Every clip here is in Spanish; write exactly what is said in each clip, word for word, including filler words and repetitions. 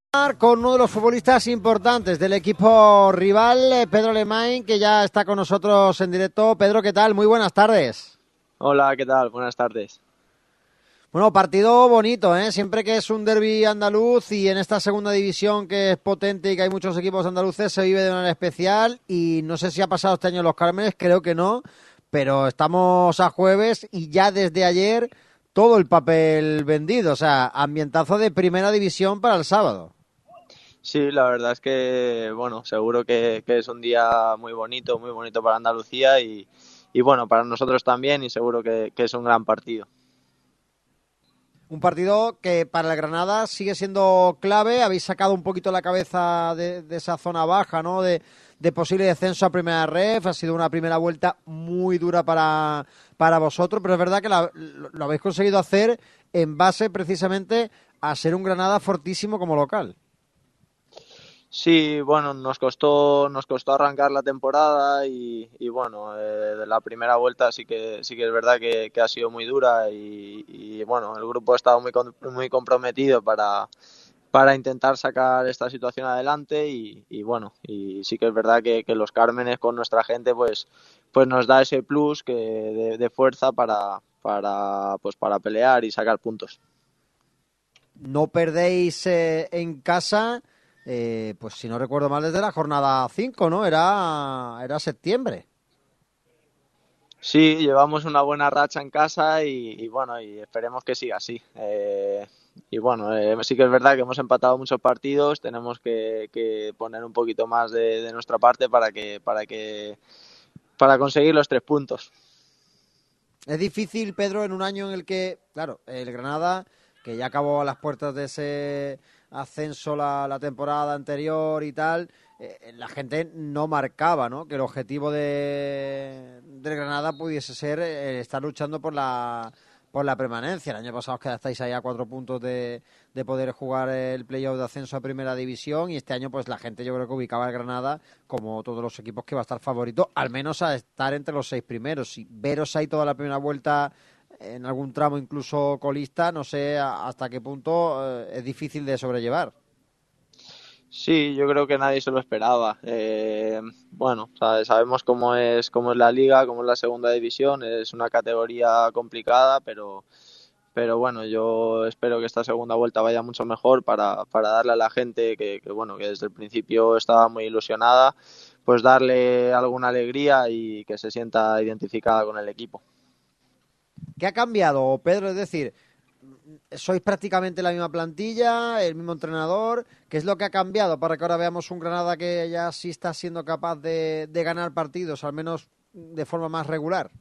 Con uno de los futbolistas importantes del equipo rival, Pedro Alemany, que ya está con nosotros en directo. Pedro, ¿qué tal? Muy buenas tardes. Hola, ¿qué tal? Buenas tardes. Bueno, partido bonito, ¿eh? Siempre que es un derbi andaluz y en esta segunda división que es potente y que hay muchos equipos andaluces, se vive de manera especial y no sé si ha pasado este año en Los Cármenes, creo que no, pero estamos a jueves y ya desde ayer todo el papel vendido, o sea, ambientazo de primera división para el sábado. Sí, la verdad es que, bueno, seguro que, que es un día muy bonito, muy bonito para Andalucía y, y bueno, para nosotros también y seguro que, que es un gran partido. Un partido que para el Granada sigue siendo clave. Habéis sacado un poquito la cabeza de, de esa zona baja, ¿no? De, de posible descenso a primera ref. Ha sido una primera vuelta muy dura para, para vosotros, pero es verdad que la, lo, lo habéis conseguido hacer en base precisamente a ser un Granada fortísimo como local. Sí, bueno, nos costó, nos costó arrancar la temporada y, y bueno, eh, de la primera vuelta sí que sí que es verdad que, que ha sido muy dura y, y bueno, el grupo ha estado muy con- muy comprometido para para intentar sacar esta situación adelante y, y bueno, y sí que es verdad que, que los Cármenes con nuestra gente pues pues nos da ese plus que de, de fuerza para para pues para pelear y sacar puntos. No perdéis eh, en casa, eh, pues si no recuerdo mal, desde la jornada cinco, ¿no? Era, era septiembre. Sí, llevamos una buena racha en casa y, y bueno, y esperemos que siga así. Eh, y bueno, eh, sí que es verdad que hemos empatado muchos partidos, tenemos que, que poner un poquito más de, de nuestra parte para que, para que, para conseguir los tres puntos. Es difícil, Pedro, en un año en el que, claro, el Granada, que ya acabó a las puertas de ese ascenso la, la temporada anterior y tal, eh, la gente no marcaba, ¿no? Que el objetivo de, del Granada pudiese ser eh, estar luchando por la por la permanencia. El año pasado os quedasteis ahí a cuatro puntos de, de poder jugar el playoff de ascenso a Primera División y este año pues la gente yo creo que ubicaba al Granada como todos los equipos que va a estar favorito, al menos a estar entre los seis primeros. Si veros ahí toda la primera vuelta en algún tramo incluso colista, no sé hasta qué punto eh, es difícil de sobrellevar. Sí, yo creo que nadie se lo esperaba. Eh, bueno, sabe- sabemos cómo es, cómo es la liga, cómo es la segunda división, es una categoría complicada, pero, pero bueno, yo espero que esta segunda vuelta vaya mucho mejor para, para darle a la gente que, que, bueno, que desde el principio estaba muy ilusionada, pues darle alguna alegría y que se sienta identificada con el equipo. ¿Qué ha cambiado, Pedro? Es decir, sois prácticamente la misma plantilla, el mismo entrenador. ¿Qué es lo que ha cambiado para que ahora veamos un Granada que ya sí está siendo capaz de, de ganar partidos, al menos de forma más regular?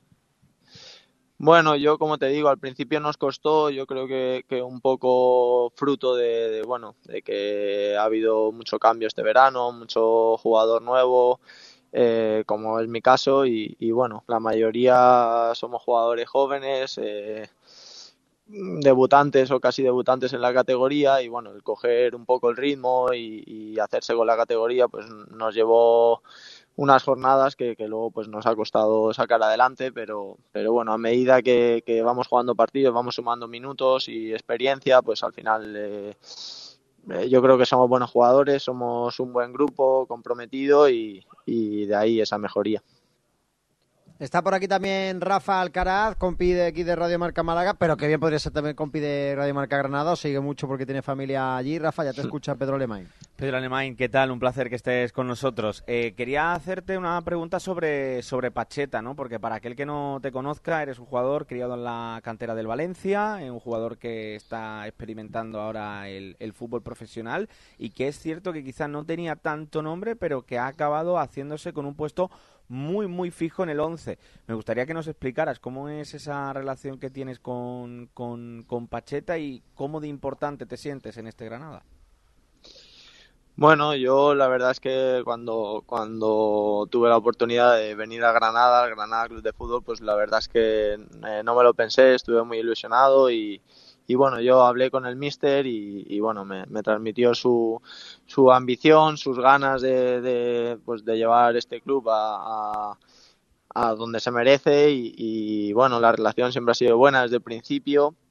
Bueno, yo como te digo, al principio nos costó, yo creo que, que un poco fruto de, de, bueno, de que ha habido mucho cambio este verano, mucho jugador nuevo, eh, como es mi caso, y, y bueno, la mayoría somos jugadores jóvenes, eh, debutantes o casi debutantes en la categoría, y bueno, el coger un poco el ritmo y, y hacerse con la categoría, pues nos llevó unas jornadas que, que luego pues nos ha costado sacar adelante, pero, pero bueno, a medida que, que vamos jugando partidos, vamos sumando minutos y experiencia, pues al final eh, eh, yo creo que somos buenos jugadores, somos un buen grupo comprometido y, y de ahí esa mejoría. Está por aquí también Rafa Alcaraz, compi de aquí de Radio Marca Málaga, pero que bien podría ser también compi de Radio Marca Granada, os sigue mucho porque tiene familia allí. Rafa, ya te escucha Pedro Alemany. Pedro Alemany, ¿qué tal? Un placer que estés con nosotros. Eh, quería hacerte una pregunta sobre, sobre Pacheta, ¿no? Porque para aquel que no te conozca, eres un jugador criado en la cantera del Valencia, eh, un jugador que está experimentando ahora el, el fútbol profesional y que es cierto que quizás no tenía tanto nombre, pero que ha acabado haciéndose con un puesto muy, muy fijo en el once. Me gustaría que nos explicaras cómo es esa relación que tienes con, con, con Pacheta y cómo de importante te sientes en este Granada. Bueno, yo la verdad es que cuando, cuando tuve la oportunidad de venir a Granada, al Granada Club de Fútbol, pues la verdad es que eh, no me lo pensé, estuve muy ilusionado y, y bueno, yo hablé con el míster y, y bueno, me, me transmitió su, su ambición, sus ganas de, de, pues de llevar este club a, a, a donde se merece y, y bueno, la relación siempre ha sido buena desde el principio.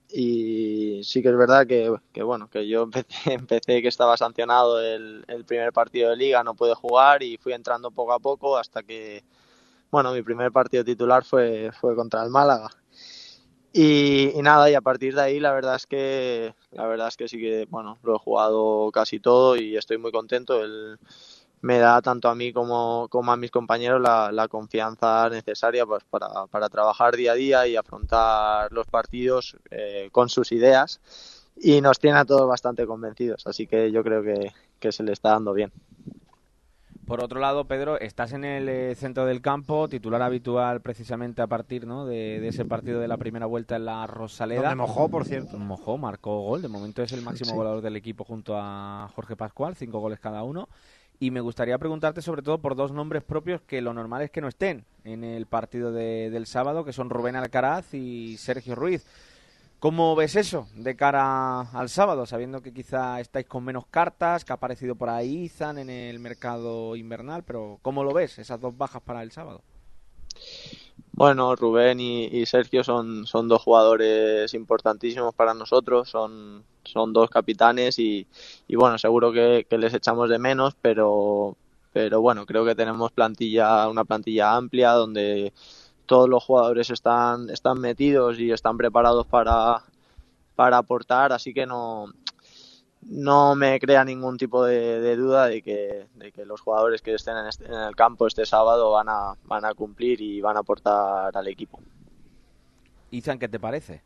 y sí que es verdad que, que bueno, que yo empecé, empecé que estaba sancionado el, el primer partido de liga, no pude jugar y fui entrando poco a poco hasta que, bueno, mi primer partido titular fue, fue contra el Málaga. Y, y nada, y a partir de ahí la verdad es que la verdad es que sí que, bueno, lo he jugado casi todo y estoy muy contento. El, me da tanto a mí como, como a mis compañeros la, la confianza necesaria pues para, para trabajar día a día y afrontar los partidos eh, con sus ideas, y nos tiene a todos bastante convencidos, así que yo creo que, que se le está dando bien. Por otro lado, Pedro, estás en el eh, centro del campo, titular habitual precisamente a partir, ¿no?, de, de ese partido de la primera vuelta en la Rosaleda. Donde mojó, por cierto. Mojó, marcó gol, de momento es el máximo Sí. goleador del equipo junto a Jorge Pascual, cinco goles cada uno. Y me gustaría preguntarte sobre todo por dos nombres propios que lo normal es que no estén en el partido de, del sábado, que son Rubén Alcaraz y Sergio Ruiz. ¿Cómo ves eso de cara al sábado, sabiendo que quizá estáis con menos cartas, que ha aparecido por ahí Izan en el mercado invernal, pero ¿cómo lo ves, esas dos bajas para el sábado? Bueno, Rubén y, y Sergio son, son dos jugadores importantísimos para nosotros, son, son dos capitanes y, y bueno, seguro que, que les echamos de menos, pero, pero bueno, creo que tenemos plantilla, una plantilla amplia donde todos los jugadores están, están metidos y están preparados para, para aportar, así que no, no me crea ningún tipo de, de duda de que, de que los jugadores que estén en, este, en el campo este sábado van a, van a cumplir y van a aportar al equipo. Izan, ¿qué te parece?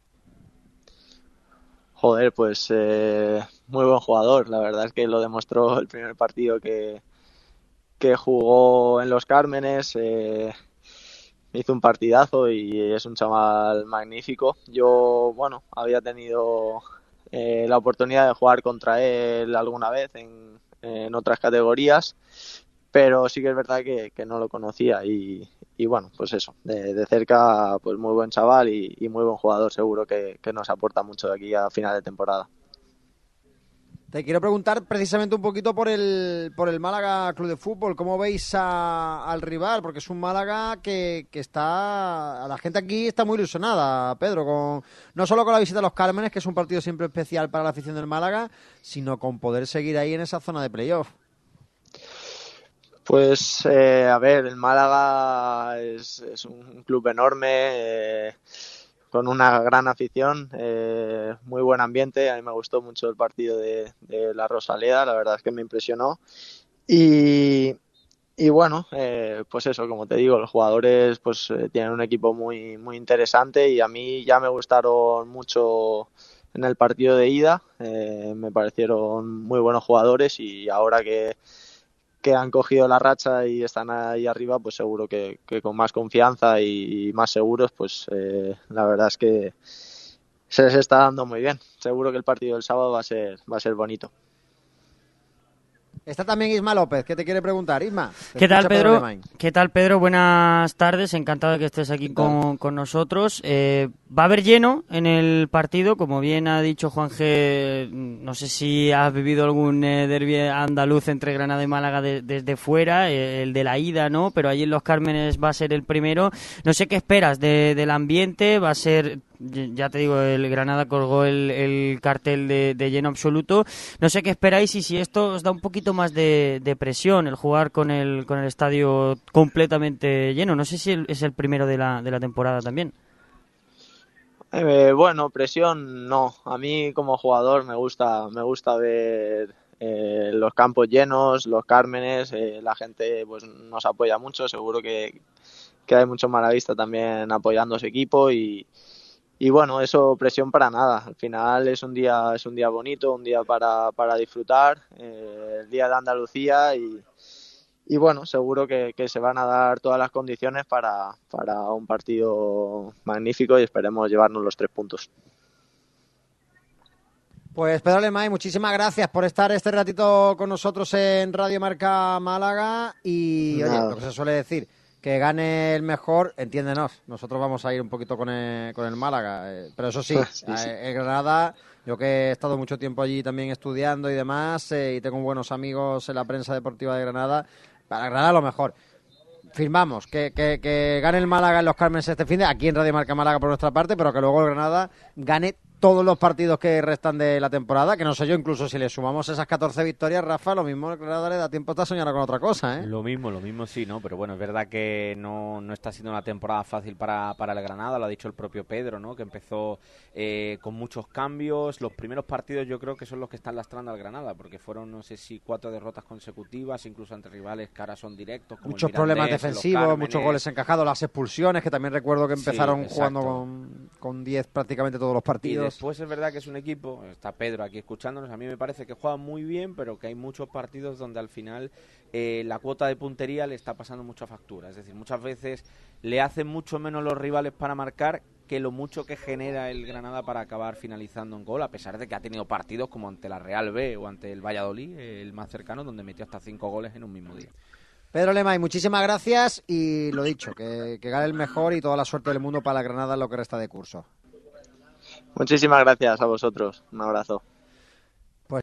Joder, pues eh, muy buen jugador, la verdad es que lo demostró el primer partido que, que jugó en Los Cármenes. eh, Hizo un partidazo y es un chaval magnífico. Yo, bueno, había tenido eh, la oportunidad de jugar contra él alguna vez en, en otras categorías, pero sí que es verdad que, que no lo conocía y, y bueno, pues eso, de, de cerca, pues muy buen chaval y, y muy buen jugador, seguro que, que nos aporta mucho de aquí a final de temporada. Te quiero preguntar precisamente un poquito por el por el Málaga Club de Fútbol. ¿Cómo veis a, al rival? Porque es un Málaga que, que está... La gente aquí está muy ilusionada, Pedro, con no solo con la visita a Los Cármenes, que es un partido siempre especial para la afición del Málaga, sino con poder seguir ahí en esa zona de playoff. Pues, eh, a ver, el Málaga es, es un club enorme, eh, con una gran afición, eh, muy buen ambiente. A mí me gustó mucho el partido de, de la Rosaleda, la verdad es que me impresionó. Y, y bueno, eh, pues eso, como te digo, los jugadores pues eh, tienen un equipo muy, muy interesante y a mí ya me gustaron mucho en el partido de ida, eh, me parecieron muy buenos jugadores y ahora que que han cogido la racha y están ahí arriba, pues seguro que, que con más confianza y, y más seguros, pues eh, la verdad es que se les está dando muy bien. Seguro que el partido del sábado va a ser, va a ser bonito. Está también Isma López, que te quiere preguntar. Isma. ¿Qué tal, Pedro? ¿Qué tal, Pedro? Buenas tardes, encantado de que estés aquí con, con nosotros. Eh, va a haber lleno en el partido, como bien ha dicho Juan G. No sé si has vivido algún eh, derbi andaluz entre Granada y Málaga de, desde fuera, eh, el de la ida, ¿no? Pero allí en Los Cármenes va a ser el primero. No sé qué esperas de, del ambiente, va a ser... Ya te digo, el Granada colgó el, el cartel de, de lleno absoluto. No sé qué esperáis y si esto os da un poquito más de, de presión el jugar con el con el estadio completamente lleno. No sé si es el primero de la, de la temporada también. Eh, bueno, presión no. A mí como jugador me gusta me gusta ver eh, los campos llenos, Los Cármenes. Eh, la gente pues nos apoya mucho. Seguro que, que hay mucho malavista también apoyando a su equipo y Y bueno, eso presión para nada. Al final es un día es un día bonito, un día para, para disfrutar, eh, el día de Andalucía y, y bueno, seguro que, que se van a dar todas las condiciones para, para un partido magnífico y esperemos llevarnos los tres puntos. Pues Pedro Alemay, muchísimas gracias por estar este ratito con nosotros en Radio Marca Málaga y oye, Nada. lo que se suele decir, que gane el mejor, entiéndenos, nosotros vamos a ir un poquito con el, con el Málaga, eh, pero eso sí, Sí, sí. eh, el Granada, yo que he estado mucho tiempo allí también estudiando y demás, eh, y tengo buenos amigos en la prensa deportiva de Granada, para Granada lo mejor. Firmamos que, que, que gane el Málaga en Los Cármenes este fin de, aquí en Radio Marca Málaga por nuestra parte, pero que luego el Granada gane todos los partidos que restan de la temporada, que no sé yo, incluso si le sumamos esas catorce victorias, Rafa, lo mismo el Granada le da tiempo hasta soñar con otra cosa, ¿eh? Lo mismo, lo mismo sí, ¿no? Pero bueno, es verdad que no, no está siendo una temporada fácil para, para el Granada, lo ha dicho el propio Pedro, ¿no? Que empezó eh, con muchos cambios. Los primeros partidos yo creo que son los que están lastrando al Granada, porque fueron, no sé si cuatro derrotas consecutivas, incluso ante rivales que ahora son directos. Como Muchos el Mirandés, problemas defensivos, los muchos goles encajados, las expulsiones, que también recuerdo que empezaron Sí, jugando con, con diez prácticamente todos los Y partidos. después es verdad que es un equipo, está Pedro aquí escuchándonos, a mí me parece que juega muy bien, pero que hay muchos partidos donde al final eh, la cuota de puntería le está pasando mucha factura. Es decir, muchas veces le hacen mucho menos los rivales para marcar que lo mucho que genera el Granada para acabar finalizando en gol, a pesar de que ha tenido partidos como ante la Real B o ante el Valladolid, el más cercano, donde metió hasta cinco goles en un mismo día. Pedro Lemay, muchísimas gracias y lo dicho, que, que gane el mejor y toda la suerte del mundo para la Granada en lo que resta de curso. Muchísimas gracias a vosotros. Un abrazo.